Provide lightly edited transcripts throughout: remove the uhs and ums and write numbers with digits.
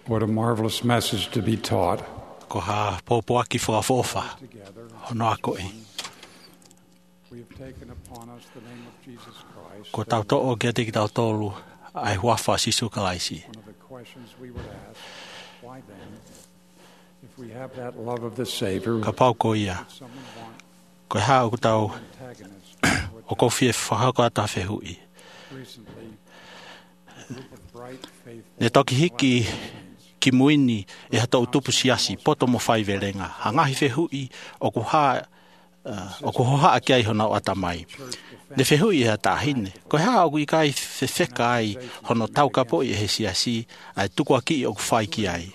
What a marvelous message to be taught. Ko ha popoaki whakafofa. Together, Hono ako e. we have taken upon us the name of Jesus Christ. Ko tau to'o kia te ki tau tolu ai huawha sisu kalaisi. One of the questions we would ask, why then, if we have that love of the Savior, Ka pau ko ia. would someone want Ko hea o tau an antagonist? o ko fie whahako ata whehui. Recently, a group of bright, faithful Ne toki hiki ki muini e hata utupu siasi poto mo whai verenga. Hangahi whehui o ku haa o ku hoha ki ai hona o atamai. Ne whehui e hata hine. Ko hea o ku i kai whewheka ai hono tau kapo i he siasi ai tuku aki o ku whai ki ai.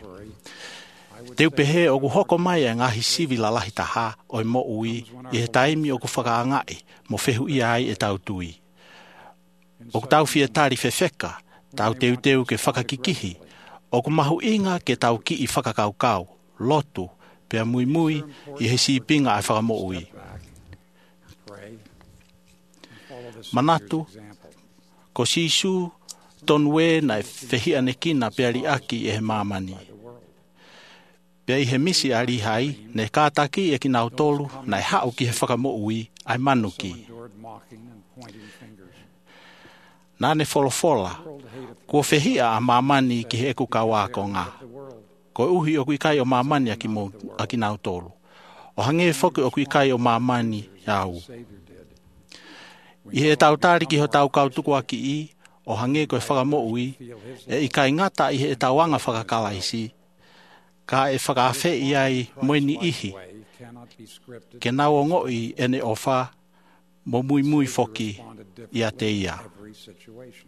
Teu pehe o ku hoko mai e ngahi sivi la lahi taha o i mo ui i he taimi o ku whakaangai mo whehui ai e tau tui. O ku tau fie tari whewheka, tau teu ke whakakikihi, o ku mahu inga ke tau ki i whakakaukau, lotu, pea mui i he siipinga ai whakamoui. pray, and follow the Manatu, Savior's example. ko sisu tonue na e whehia ne kina pea ri aki e he mamani. The world. Pea i he misi ari hai, ne kātaki e ki nau tolu, na e hao ki he whakamoui, ai manuki. Endured mocking and pointing fingers. Nā ne wholofola, The world hateth kua whehia a mamani ki he eku kawa ko ngā. the world. Ko uhi o kui kai o mamani a ki nau tolu. O hange whoki o kui kai o mamani au. Savior did. I he tau tāriki ho tau kautuku aki i, o hange koe whakamoui, e i kai ngata i he tauanga whakakalaisi, ka e whakawhe i ai moeni ihi, Way cannot be scripted. ke nau o ngoi ene o wha, mo mui whoki Responded i a te differently ia. in every situation.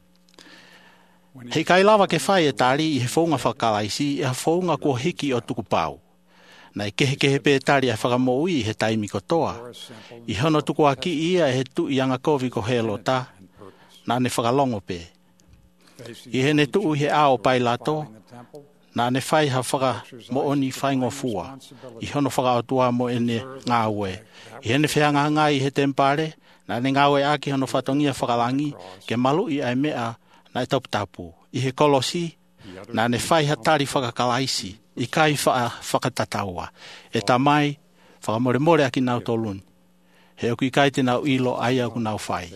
When Hei kai lava ke whai e tāri i he whaunga whakalaisi, e ha whaunga kua hiki o tuku pau. Nei kehe pē tāri a whakamoui i he taimi kotoa. for a simple I hono tuku aki ia e he tu i anga kovi ko he lota, and purpose. nā ne whakalongo pē. Facing I he ne tuu i he ao pai lato, in the temple, nā ne whai ha whaka mo oni whai ngofua. I hono whakaatua mo ene ngā ue. I he ne whianga ngai i he tempare, nā ne ngā ue aki hono whatongia whakalangi, ke malu i ai mea nā e tapu. I he kolosi, nā ne whai ha tari whakakalaisi, i kai whakatataua. E tamai, whakamore aki nau toluni. He oku i kai te nau ilo ai au nau whai.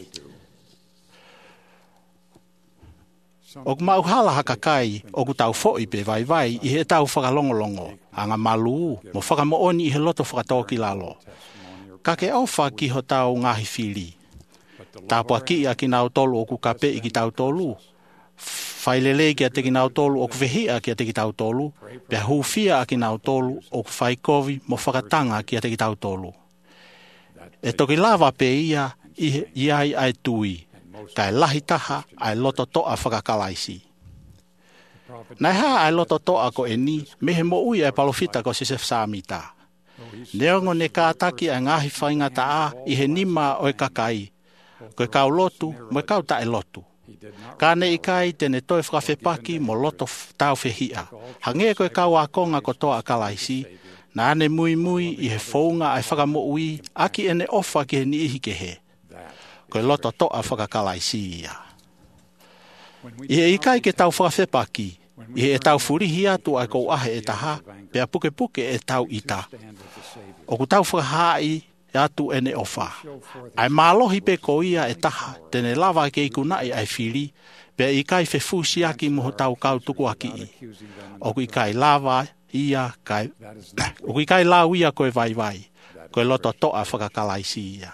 O ku mauhala haka kai, o ku tau fo'i pe vai, i he tau whakalongolongo, anga malu, mo whakamooni i he loto whakatoki lalo. Ka ke au wha ki ho tau ngahi whiri. Tāpua ki a ki nau tolu o ku kape i ki tau tolu. Whailele ki a te ki nau tolu o ku wehia ki a te ki tau tolu. Pea hufia a ki nau tolu o ku whaikovi mo whakatanga ki a te ki tau tolu. E toki lava pe ia i ai ai tui. Kai lahi taha ai loto toa whakakalaisi. Nai haa ai loto toa ko e ni, mehe mo ui ai palofita ko se whaamita. Neongo ne kātaki ai ngahi whainga taa i he nima o e kakai. Koe kau lotu, mo e kau tae lotu. Kāne i kai tene toi whakawhepaki mo loto tau whehia. Hange koe kau a konga ko toa kalaisi, nā ane mui i he whaunga ai whakamo ui, aki ene ofa ki he ni ihi ke he. Koe loto toa whakakalaisi ia. I he ikai ke tau whakawhepaki, i he e tau furihi atu ai kou ahe e taha, pea puke e tau ita. O ku tau whakahai e atu ene ofa. Ai mālohi pe ko ia e taha, tene lava ke ikunai ai whiri, pea ikai whewhusi aki moho tau kau tuku aki i. O ku ikai lava ia kai, o ku ikai lau ia koe vai, koe loto toa whakakalaisi ia.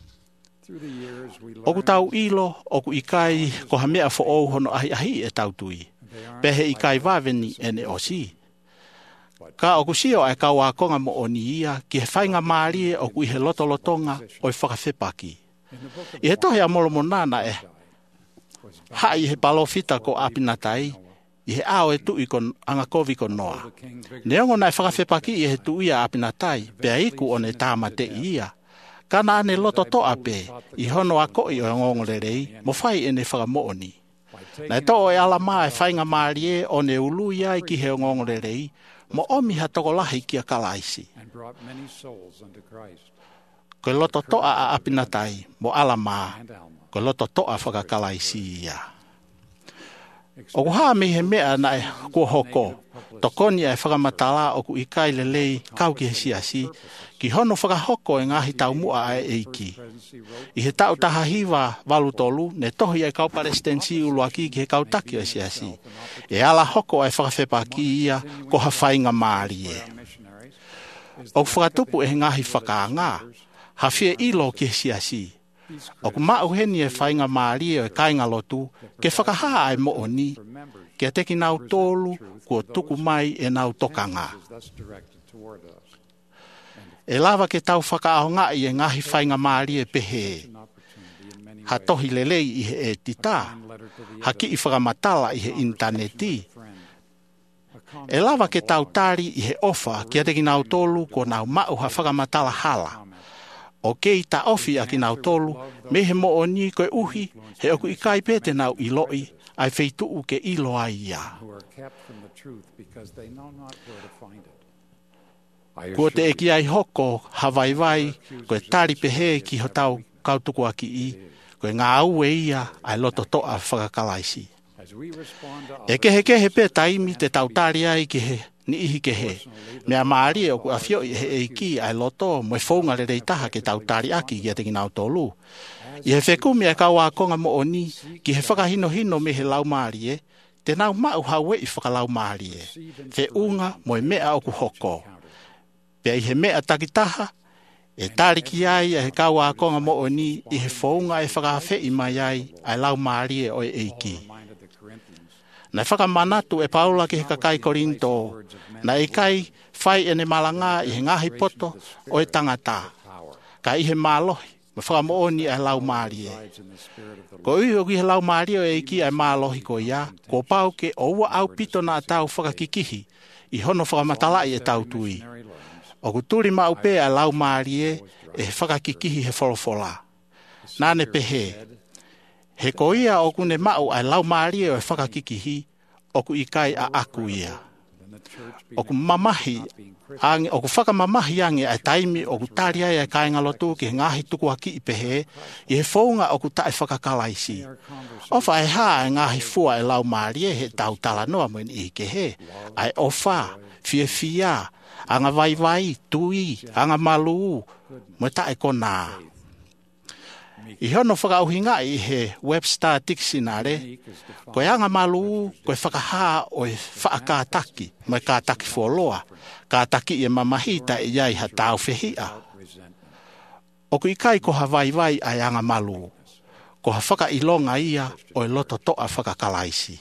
O ku tau ilo, o ku ikai ko ha mea fo ou hono ahi e tau tui. Pehe ikai vaveni ene osi. Ka o ku sio ai kau a konga mo oni ia, ki he whainga maarie o ku i he lotolotonga o i whakawhepaki. I he tohe a molo monana e, hai he palofita ko apinatai, i he ao e tui kon anga kovi kon noa. Neongo nai whakawhepaki i he tui a apinatai, pea iku o ne tāmate ia. Kana ane loto toa pe, i hono a koi o ngongorerei, mo whai ene whakamooni. Nai to e ala maa e whainga maarie o ne ulu ia i ki he ngongorerei, mo omi ha toko lahi ki a kalaisi. Koe loto toa a apinatai, mo ala maa, koe loto toa whakakalaisi ia. O kuha me he mea na e kua hoko. Tokoni e whakamatala o ku ikai le lei kau ki he siasi. Ki hono whakahoko e ngahi tau mua e eiki. I he tau taha hiwa walutolu, ne tohi e kau palestinsi uluaki ki he kau taki o siasi. E ala hoko e whakawhepa ki ia ko ha whainga maari e. O whakatupu e ngahi whakaanga, ha whie ilo ki he siasi. O ku mau heni e whainga maari e kainga lotu, ke whakahaa ai mo oni, ke teki nau tolu, kua tuku mai e nau tokanga. E lava ke tau whakaahonga i e ngahi whainga maari e pehe. Ha tohi lelei i he e tita, ha ki i whakamatala i he interneti. E lava ke tau tari i he ofa ki a teki nau tolu ko nau mau ha whakamatala hala. O kei ta ofi a ki nau tolu, me he mo o ni koe uhi, he oku i kai pete nau i loi, ai wheituu ke ilo ai ia. Kua te eki ai hoko, hawaiwai, koe tari pehe ki ho tau kautuku aki i, koe ngā au e ia, ai loto toa whakakalaisi. E kehe pe taimi te tau tari ai ki he, ni ihi kehe. Mea maari e oku awhio i he eiki ai loto, moe whaunga le reitaha ke tau tari aki ki a te nau tolu. I he whekumi e kau a konga mo oni, ki he whakahino hino me he lau maari e, te nau mau haue i whakalau maari e. Fe unga moe mea oku hoko. Pea i he mea takitaha, e tariki ai e he kau a konga mo oni, i he whaunga e whakawhe i mai ai lau maari e o e eiki. Na whakamanatu e Paula ki he kakai Korinto, na e kai whai ene malanga i he ngahi poto o e tangata. Ka i he mālohi, ma whakamooni e lau maari e. Ko iho ki he lau maari o e ki e mālohi ko ia, ko pau ke oua au pito na tau whakakikihi, i hono whakamatalai e tau tui. O kuturi mau pe e lau maari e whakakikihi he wholofola. Nāne pehe. He ko ia o kune mau ai lau maari o e whakakikihi, o ku ikai a aku ia. O ku mamahi, o ku whakamamahi ange ai taimi o ku tari ai kainga lotu ki he ngahi tuku aki i pehe, i he whaunga o ku tae whakakalaisi. Ofa e haa e ngahi fua e lau maari e he tau tala noa moen i ke he, ai ofa, fia, anga vai, tui, anga malu, mo tae kona. I hono whakauhinga i he Webster Dictionary, koe anga malu, koe whakahaa o e whaakātaki, mai kātaki wholoa, kātaki i e mamahita i iai ha tau whehia. O ku ikai ko ha vai ai anga malu, ko ha whakailonga ia o e loto toa whakakalaisi.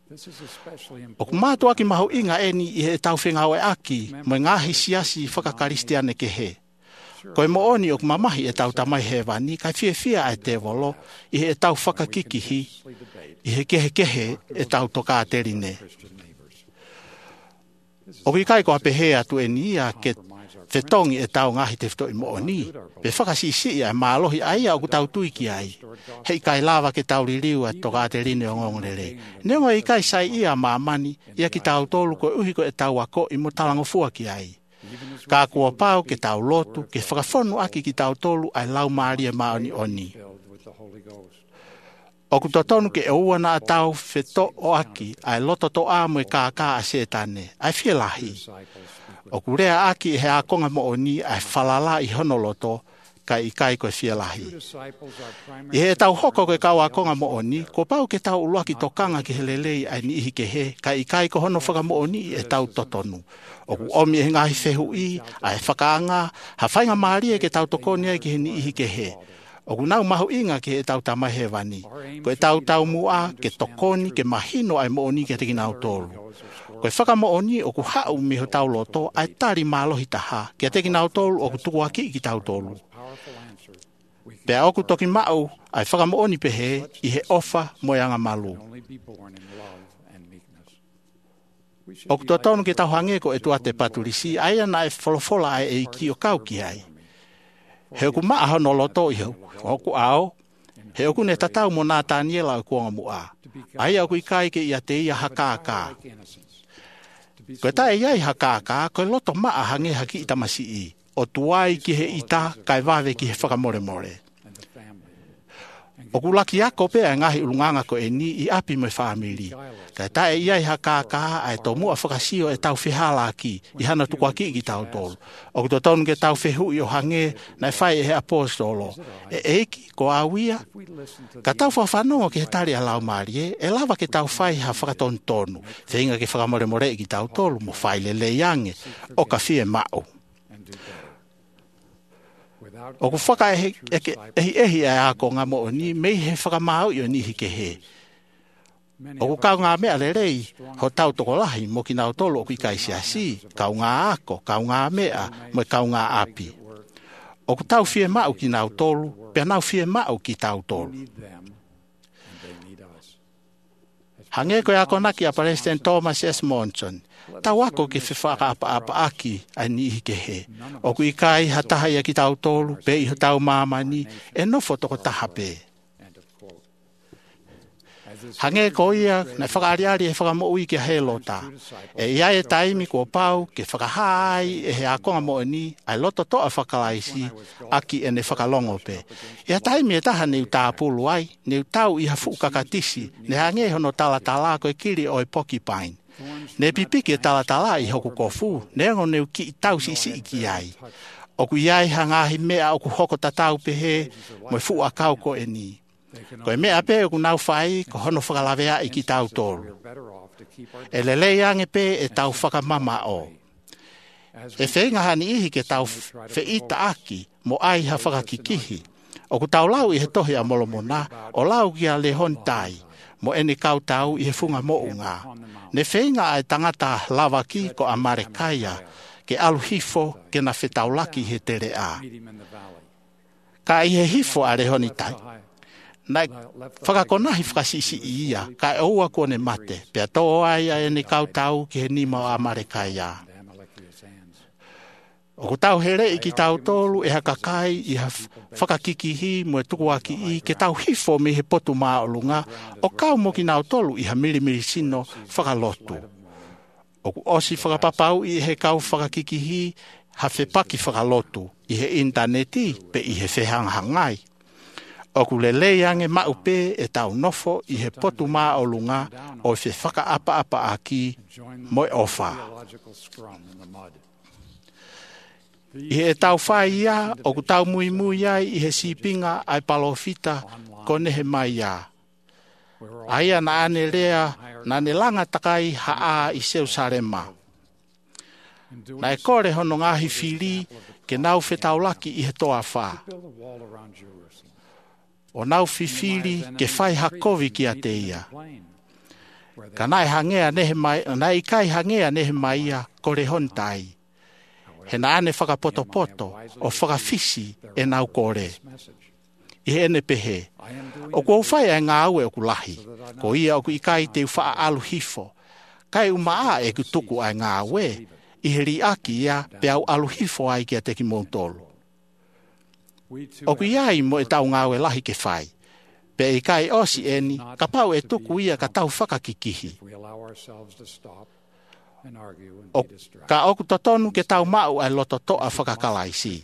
O ku mātua ki mahu inga eni i he tau whengau e aki, mai ngahi siasi whakakaristiane ke he. Koe mo oni o ku mamahi e tau tamai he wani, kai whia ai te wolo, i he tau whakakikihi, i he kehe e tau toka terine. O ki kai ko apehe atu e nia ke whetongi e tau ngahi te whito i mo oni, pe whakasisi ai mālohi ai au ku tau tuiki ai. Hei kai lava ke tau ririu a toka terine o ngongorele. Neongo i kai sai ia mamani, ia ki tau tolu ko uhi ko e tau ako i mo talango fua ki ai. Ka kua pau ke tau lotu, ke whakawhonu aki ki tau tolu ai lau maari e maoni oni. O ku totonu ke e ua na a tau wheto o aki, ai loto to a mo e kākā a setane, ai whielahi. O ku rea aki he a konga mo oni ai whalala i hono loto, ka i kai koe whielahi. I he tau hoko koe kau a konga mo oni, ko pau ke tau uluaki tokanga ki he lelei ai ni ihi ke he, ka i kai ko hono whaka mo oni e tau totonu. O ku omi e ngahi whehu i, ai whakaanga, ha whainga maari e ke tau tokoni ai ki he ni ihi ke he. O ku nau mahu inga ki he tau tamai he wani. Ko e tau mua, ke tokoni, ke mahino ai mo oni ke teki nau tolu. Ko e whaka mo oni o ku hau mi ho tau loto, ai tari mālohi taha, ke teki nau tolu o ku tuku aki ki tau tolu. Pea o ku toki mau, ai whaka mo oni pehe, i he ofa moyanga malu. O ku tonu ke tau hange ko e tuate paturisi, ai ana e wholofola ai e ki o kau ki ai. He oku maa hono loto i hau, oku ao, he oku ne tatau mo nā tāniela o kuanga mua. Ai oku i kai ke ia te ia hakaka. Koe tae iai hakaka, koe loto maa hange haki i tamasi i. O tuai ki he ita, kai wawe ki he whakamore more. O kulaki ako pe a ngahi ulunganga ko e ni I api me family. Ka ta e iai haka ka ai to mua whakasio e tau whihala ki I hana tukua ki tau tolu. O kuto tonu ke tau whihu I o hange na whai e he apostolo. E eiki ko awia. Ka tau whawhanonga ke he tari a lau marie e lava ke tau whai ha whakatonu tonu. Whenga ke whakamore more ki tau tolu mo whai le leange o ka fie mao. O ku whaka ehi a ako ngā mo ni mei he whakamau I o ni hike he. O ku kau ngā mea le rei, ho tau toko lahi mo ki nau tolo o ki kai siasi, kau ngā ako, kau ngā mea, mo kau ngā api. O ku tau fie mau ki nau tolo, pia nau fie mau ki tau tolo. Hange koe ako naki a President Thomas S. Monson, tau ako ke whiwhaka apa aki a ni hike he. O ku ikai hataha ia ki tau tolu, pe iho tau mamani, e nofo toko taha pe. Hange ko ia, na whakaariari e whakamoi ki a he lota. E ia e taimi ko pau, ke whakahai e he akonga mo ni, ai loto toa whakalaisi, aki e ne whakalongo pe. E a taimi e taha neu tāpulu ai, neu tau iha fukakatisi, ne hange hono talatala ko e kiri o e Porcupine. Ne pipiki e talatala I hoku kofu, ne ngo neu ki tau si ki ai. O ku iai hangahi mea o ku hoko tatau pehe, mo fu a kau ko e ni. Ko e mea pe o ku nau whai, ko hono whakalavea I ki tau tolu. E lelei ange pe e tau whakamama o. E whenga hani ihi ke tau whiita aki, mo ai ha whakakikihi. O ku tau lau I he tohi a molomona, o lau ki a le hontai, mo ene kau tau I he funga mo unga. Ne whenga ai tangata lavaki ko Amarekaia, ke alu hifo ke na whetaulaki he tere a. Ka I he hifo a rehoni tai. Nai whakakonahi whakasisi I ia, ka e oua kone mate, pia tō ai a ene kau tau ki he nima o Amarekaia. O ku tau here I ki tau tolu e hakakai I ha whakakikihi mo e tukuaki I ke tau hifo me he potu maa o lunga o kau mo ki nau tolu I ha mirimiri sino whakalotu. O ku osi whakapapau I he kau whakakikihi ha whepaki whakalotu I he interneti pe I he whehanghangai. O ku lelei ange maupe e tau nofo I he potu maa o lunga o he whakaapa aki mo e ofa. I he tau whai ia, o ku tau mui ai I he sipinga ai palofita ko nehe mai ia. Aia na ane rea, na ne langa takai haa I Seusarema. Na e kore hono ngahi whiri ke nau whetaulaki I he toa wha. O nau whiwhiri ke whai hakovi ki a te ia. Ka nai hangea nehe mai, nai kai hangea nehe mai ia kore hontai. He na ane whakapoto o whakawhisi e nau kore. I he ene pehe. O kua whai e ngā aue o ku lahi. Ko ia o ku ikai te wha alu hifo. Kai umaa e ku tuku ai ngā aue. I he riaki ia pe au alu hifo ai ki a teki moutolu. O ku iai mo e tau ngā aue lahi ke whai. Pe ikai osi eni, ka pau e tuku ia ka tau whakakikihi. O ka oku totonu ke tau mau ai loto toa whakakalaisi.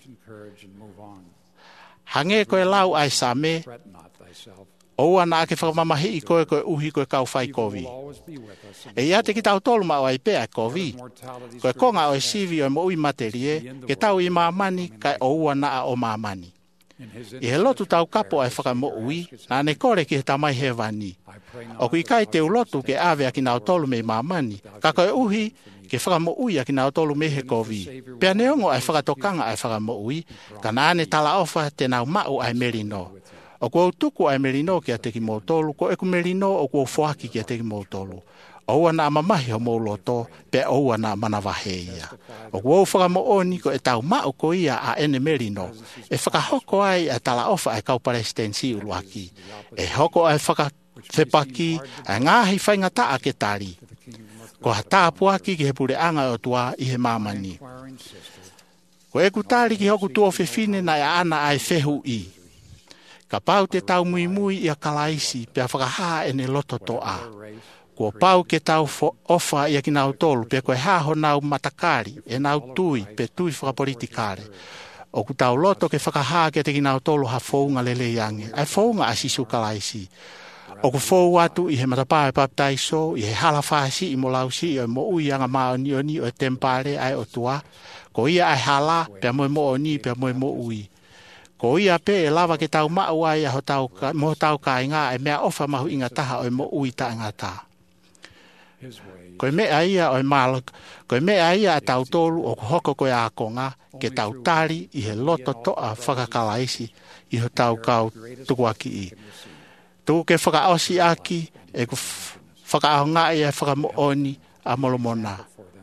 Hange koe lau ai same, o ana ake whakamamahi I koe uhi koe kau whai kovi. E ia te ki tau tolu mau ai pea kovi. Koe konga o e sivi o e mo ui materie, ke tau I mamani kai o ua naa o mamani. I he lotu tau kapo ai whakamo ui, na ne kore ki he tamai he wani. O kui kai te ulotu ke ave a ki nau tolu me mamani, ka koe uhi ke whakamo ui a ki nau tolu me he kovi. Pea neongo ai whakatokanga ai whakamo ui, ka naane tala ofa te nau mau ai merino. O kua utuku ai merino ki a teki mō tolu, ko eku merino o kua ufuaki ki a teki mō tolu. Oua na mamahi ho mōloto, pe oua na manawahe ia. O kua whakamo oni ko e tau mau ko ia a ene merino, e whakahoko ai a tala ofa ai kau parestensi uruaki. E hoko ai whakawhepaki, ai ngāhi whaingata a ke tari. Ko hata apuaki ki he pure anga o tua I he mamani. Ko e kutari ki hoku tuo whewhine na e ana ai whehu I. Ka pau te tau mui I a kalaisi pe a whakahaa ene loto toa. Ko pau ke tau ofa I a ki nau tolu pe koe haho nau matakari e nau tui pe tui whakapolitikare. O ku tau loto ke whakahaa ke te kinau tolu ha founga lele yange. Ai founga asisu kalaisi. O ku fou atu i he matapā e baptaiso, i he hala whaasi i mo lausi, o mo ui anga maa ni oni o tempare ai o tua. Ko ia ai hala, pia mo oni, pia mo ui. Ko ia pe e lava ke tau maa uai a mo tau ka inga e mea ofa mahu inga taha o mo ui ta inga ta. Ko mea ia o malo, ko mea ia a tau tolu o hoko ko a konga ke tau tari i he loto toa whakakalaisi i ho tau kau tukuaki i. Tuku ke whakaosi aki e ku whakaahonga i e whakamooni a molomona.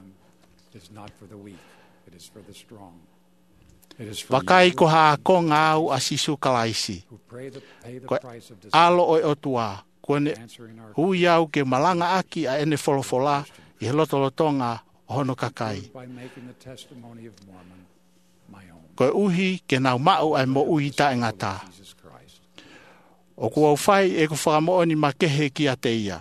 Wakai ko haa konga au a sisu kalaisi. Ko alo oi otua. Kone hui au ke malanga aki a ene wholofola i he lotolotonga hono kakai. Ko uhi ke nau mau ai mo uhi ta ingata. O ku au whai e ku whakamooni makehe ki a te ia.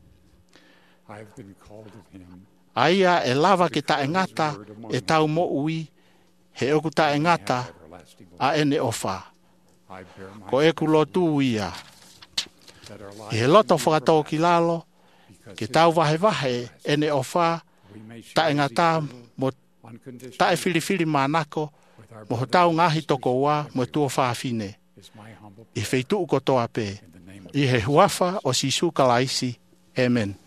Aia e lava ke ta ingata e tau mo ui he oku ta ingata a ene ofa. Ko e ku lotu ia. I he loto whakatau ki lalo, ke tau vahe ene ofa, ta ingata mo ta e whiriwhiri manako, mo ho tau ngahi toko wā mo tua whaafine. I wheitu uko toa pē. I he huafa o sisu kalaisi. Amen.